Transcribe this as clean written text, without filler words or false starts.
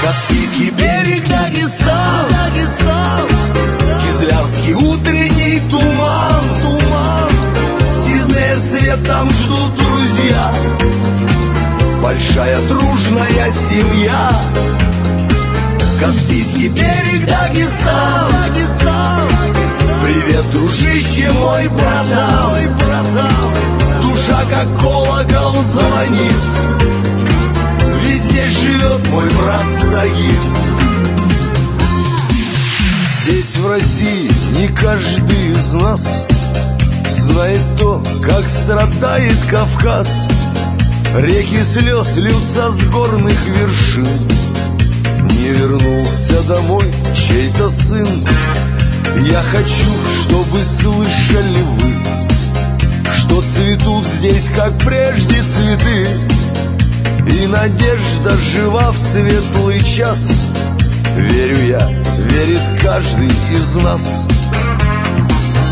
Каспийский берег, Дагестан, Кизлярский утренний туман, Сиднея свет, там ждут друзья, большая дружная семья. Каспийский берег, Дагестан, привет, дружище мой, братан. Душа как колокол звонит, ведь здесь живет мой брат Сагит. Здесь в России не каждый из нас знает то, как страдает Кавказ. Реки слез льются с горных вершин. Не вернулся домой чей-то сын. Я хочу, чтобы слышали вы, что цветут здесь, как прежде, цветы, и надежда жива в светлый час. Верю я, верит каждый из нас.